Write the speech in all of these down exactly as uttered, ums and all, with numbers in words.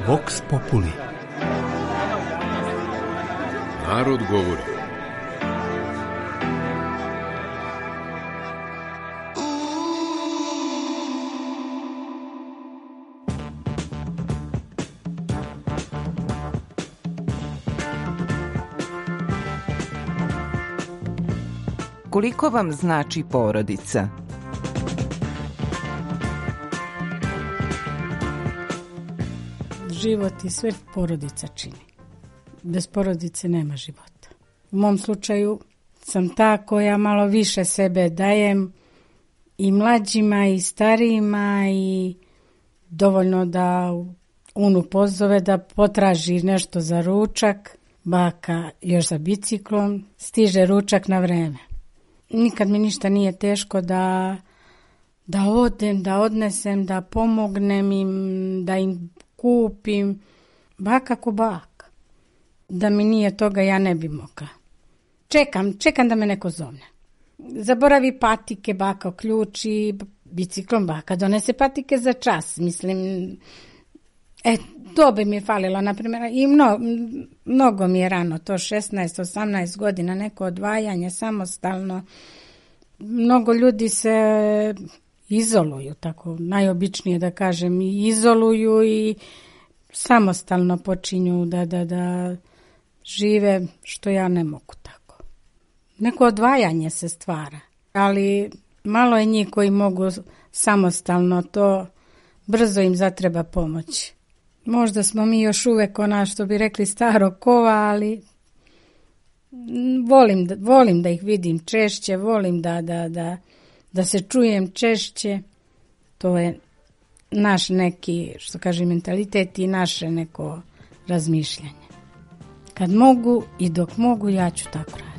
Vox Populi. Narod govori. Koliko vam znači porodica? Život i sve porodica čini. Bez porodice nema života. U mom slučaju sam ta koja malo više sebe dajem i mlađima i starijima i dovoljno da unu pozove da potraži nešto za ručak, baka još za biciklom, stiže ručak na vreme. Nikad mi ništa nije teško da, da odem, da odnesem, da pomognem im, da im kupim. Baka ko baka. Da mi nije toga, ja ne bi mogla. Čekam, čekam da me neko zovne. Zaboravi patike, baka uključi, biciklom baka donese patike za čas. Mislim, e, to bi mi falilo, na primjer, i mno, mnogo mi je rano, to šesnaest osamnaest godina, neko odvajanje samostalno. Mnogo ljudi se izoluju, tako najobičnije da kažem, i izoluju i samostalno počinju da, da, da žive, što ja ne mogu tako. Neko odvajanje se stvara, ali malo je njih koji mogu samostalno, to brzo im zatreba pomoć. Možda smo mi još uvek ona, što bi rekli, staro kova, ali volim da, volim da ih vidim češće, volim da, da, da, da se čujem češće. To je naš neki, što kaže, mentalitet i naše neko razmišljanje. Kad mogu i dok mogu, ja ću tako raditi.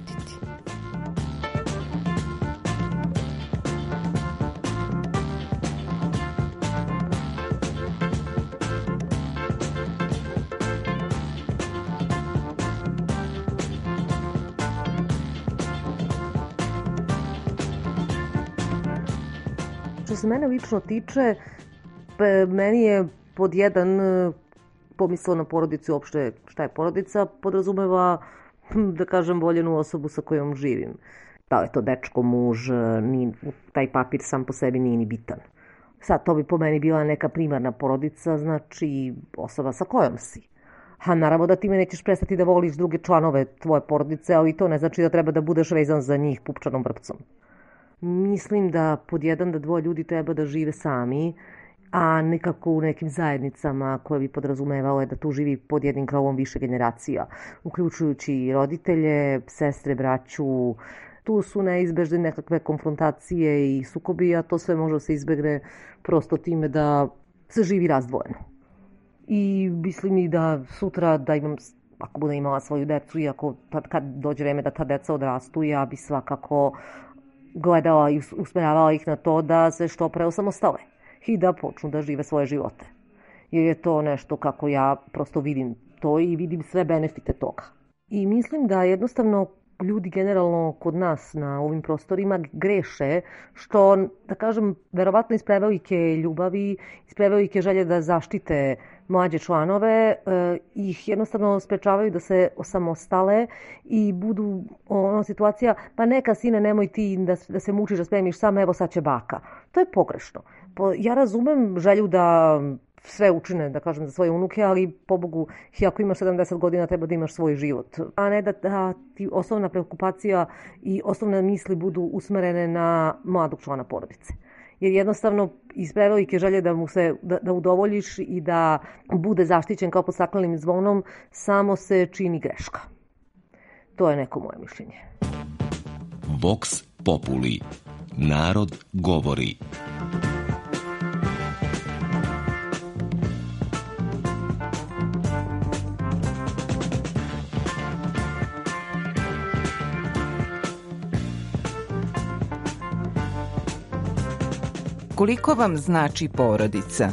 Što se mene lično tiče, meni je pod jedan pomisao na porodicu, uopšte šta je porodica, podrazumeva, da kažem, voljenu osobu sa kojom živim. Da li je to dečko, muž, ni, taj papir sam po sebi nije ni bitan. Sad, to bi po meni bila neka primarna porodica, znači osoba sa kojom si. A naravno da ti me nećeš prestati da voliš druge članove tvoje porodice, ali to ne znači da treba da budeš vezan za njih pupčanom vrpcom. Mislim da pod jedan da dvoje ljudi treba da žive sami, a nekako u nekim zajednicama koje bi podrazumevale da tu živi pod jednim krovom više generacija, uključujući roditelje, sestre, braću. Tu su neizbežne nekakve konfrontacije i sukobi, a to sve može se izbegne prosto time da se živi razdvojeno. I mislim i da sutra da imam, ako budem imala svoju decu i ako tad, kad dođe vreme da ta deca odrastu, ja bi svakako gledala i usmeravala ih na to da se što pre osamostale i da počnu da žive svoje živote. Jer je to nešto kako ja prosto vidim to i vidim sve benefite toga. I mislim da jednostavno ljudi generalno kod nas na ovim prostorima greše što, da kažem, verovatno iz prevelike ljubavi, iz prevelike želje da zaštite mlađe članove, eh, ih jednostavno sprečavaju da se osamostale i budu ono situacija, pa neka sine, nemoj ti da, da se mučiš da spremiš sam, evo sad će baka. To je pogrešno. Ja razumem želju da sve učine, da kažem, za svoje unuke, ali pobogu, ako imaš sedamdeset godina, treba da imaš svoj život. A ne da, da ti osnovna preokupacija i osnovne misli budu usmerene na mladog člana porodice. Jer jednostavno iz prevelike želje da mu se da, da udovoljiš i da bude zaštićen kao pod staklenim zvonom, samo se čini greška. To je neko moje mišljenje. Vox Populi. Narod govori. Koliko vam znači porodica?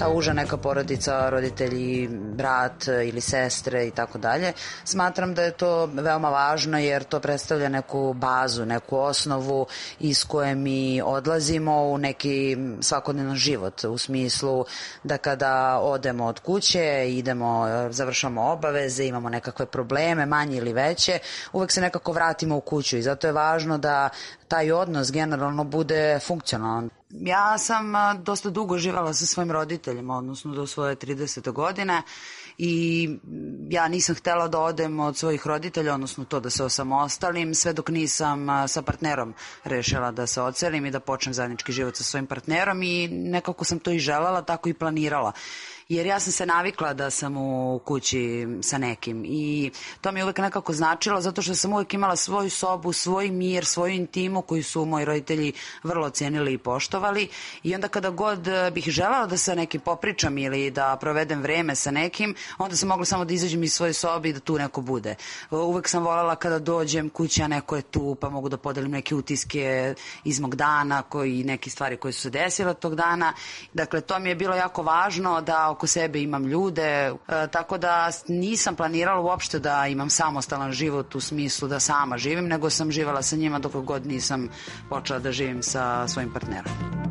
ta uža neka porodica, roditelji, brat ili sestre i tako dalje. Smatram da je to veoma važno jer to predstavlja neku bazu, neku osnovu iz koje mi odlazimo u neki svakodnevni život, u smislu da kada odemo od kuće, idemo, završamo obaveze, imamo nekakve probleme, manje ili veće, uvek se nekako vratimo u kuću i zato je važno da taj odnos generalno bude funkcionalan. Ja sam dosta dugo živala sa svojim roditeljima, odnosno do svoje tridesete godine i ja nisam htela da odem od svojih roditelja, odnosno to da se osamostalim, sve dok nisam sa partnerom rešila da se odselim i da počnem zajednički život sa svojim partnerom i nekako sam to i želela, tako i planirala. Jer ja sam se navikla da sam u kući sa nekim i to mi je uvek nekako značilo zato što sam uvek imala svoju sobu, svoj mir, svoju intimu koju su moji roditelji vrlo cenili i poštovali i onda kada god bih želela da sa nekim popričam ili da provedem vreme sa nekim, onda sam mogla samo da izađem iz svoje sobe i da tu neko bude. Uvek sam voljela kada dođem kuća, neko je tu pa mogu da podelim neke utiske iz mog dana, koji, neke stvari koje su se desile tog dana. Dakle, to mi je bilo jako važno da oko sebe imam ljude, e, tako da nisam planirala uopšte da imam samostalan život u smislu da sama živim, nego sam živala sa njima dok god nisam počela da živim sa svojim partnerom.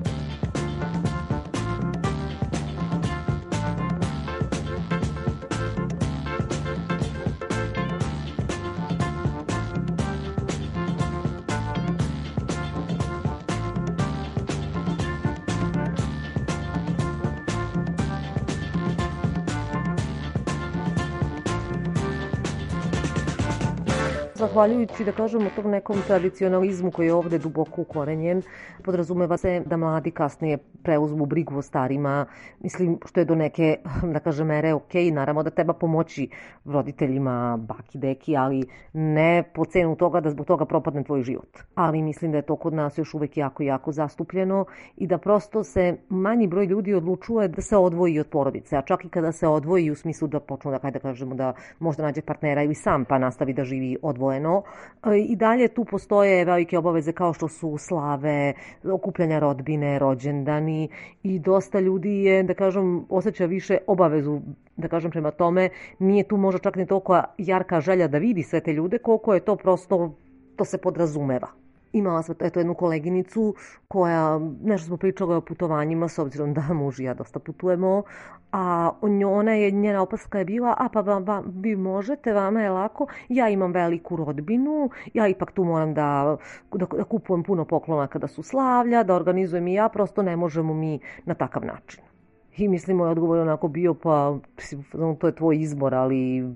Zahvaljujući, da kažemo, tom nekom tradicionalizmu koji je ovde duboko ukorenjen, podrazumeva se da mladi kasnije preuzmu brigu o starima, mislim, što je do neke, da kažem, mere ok, naravno da treba pomoći roditeljima, baki, deki, ali ne po cenu toga da zbog toga propadne tvoj život. Ali mislim da je to kod nas još uvek jako, jako zastupljeno i da prosto se manji broj ljudi odlučuje da se odvoji od porodice, a čak i kada se odvoji u smislu da počnu da, kada kažemo, da možda nađe partnera ili sam pa nastavi da živi odvojeno. I dalje tu postoje velike obaveze kao što su slave, okupljanja rodbine, rođendani i dosta ljudi je, da kažem, osjeća više obavezu, da kažem, prema tome. Nije tu možda čak ni toliko jarka želja da vidi sve te ljude, koliko je to prosto, to se podrazumeva. Imala sam eto jednu koleginicu koja, nešto smo pričali o putovanjima, s obzirom da muž i ja dosta putujemo, a ona je, njena opaska je bila, a pa vam, vam, vi možete, vama je lako, ja imam veliku rodbinu, ja ipak tu moram da, da, da kupujem puno poklona kada su slavlja, da organizujem i ja, prosto ne možemo mi na takav način. I mislim, moj odgovor je onako bio, pa to je tvoj izbor, ali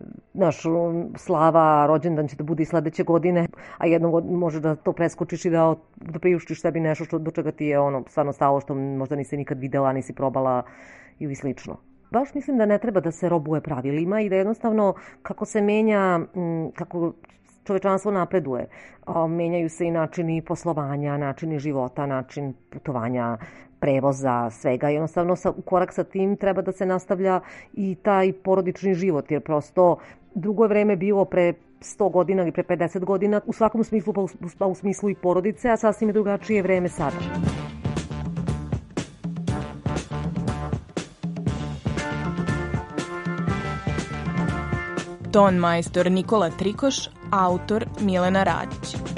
naš slava, rođendan će da bude i sledeće godine, a jednog može da to preskočiš i da, da priuštiš sebi nešto što, do čega ti je ono stvarno stalo, što možda nisi nikad videla, nisi probala ili slično. Baš mislim da ne treba da se robuje pravilima i da jednostavno kako se menja, kako čovečanstvo napreduje, menjaju se i načini poslovanja, načini života, način putovanja, prevoza, svega. Jednostavno sa, u korak sa tim treba da se nastavlja i taj porodični život, jer prosto drugo je vreme bilo pre sto godina ili pre pedeset godina, u svakom smislu, pa u, pa u smislu i porodice, a sasvim je drugačije vreme sada. Ton majstor Nikola Trikoš, autor Milena Radić.